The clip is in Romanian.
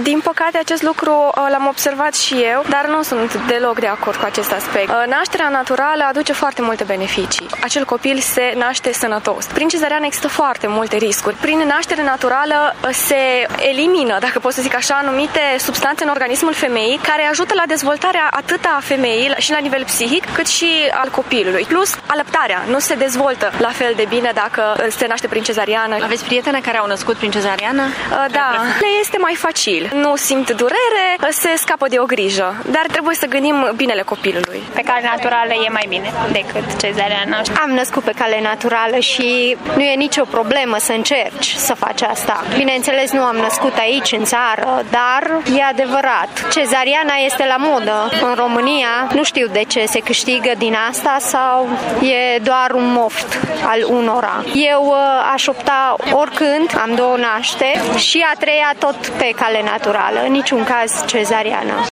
Din păcate, acest lucru l-am observat și eu, dar nu sunt deloc de acord cu acest aspect. Nașterea naturală aduce foarte multe beneficii. Acel copil se naște sănătos. Prin cezariană există foarte multe riscuri. Prin naștere naturală se elimină, dacă pot să zic așa, anumite substanțe în organismul femeii care ajută la dezvoltarea atât a femeii și la nivel psihic, cât și al copilului. Plus, alăptarea nu se dezvoltă la fel de bine dacă se naște prin cezariană. Aveți prietene care au născut prin cezariană? Da, le este mai facil. Nu simt durere, se scapă de o grijă, dar trebuie să gândim binele copilului. Pe cale naturală e mai bine decât cezariană. Am născut pe cale naturală și nu e nicio problemă să încerci să faci asta. Bineînțeles, nu am născut aici, în țară, dar e adevărat. Cezariana este la modă în România. Nu știu de ce se câștigă din asta sau e doar un moft al unora. Eu aș opta oricând, am 2 nașteri și a 3-a tot pe cale naturală, în niciun caz cezariană.